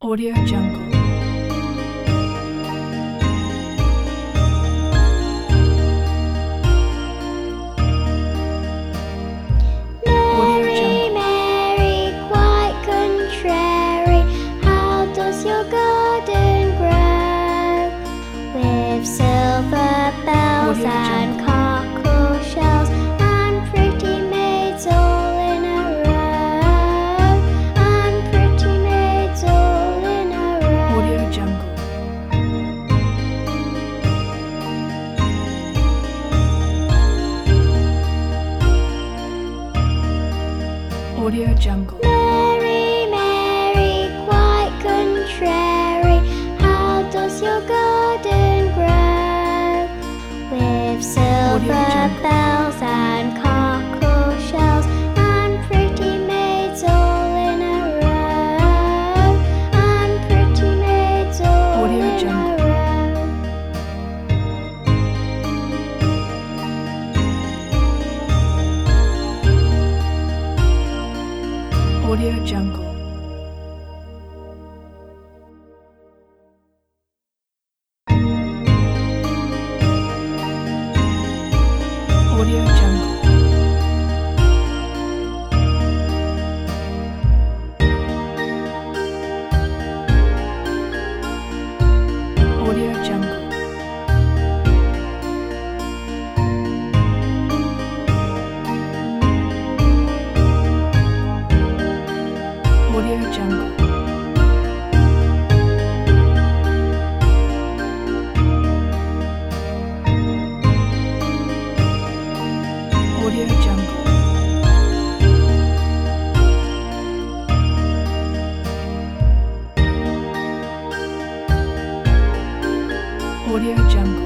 Audio Jungle. Mary, Mary, quite contrary, how does your garden grow? With silver bells Audio and Jungle. cockle shells and pretty maids all in a row, and pretty maids all in a row. Audio Jungle. Audio Jungle. Mary, Mary, quite contrary, how does your garden grow? With silver Jungle. bells and cockle shells and pretty maids all in a row, and pretty maids all Audio in Jungle. a row. Audio Jungle. Audio Jungle. Audio Jungle. Audio Jungle. Audio Jungle. Audio Jungle.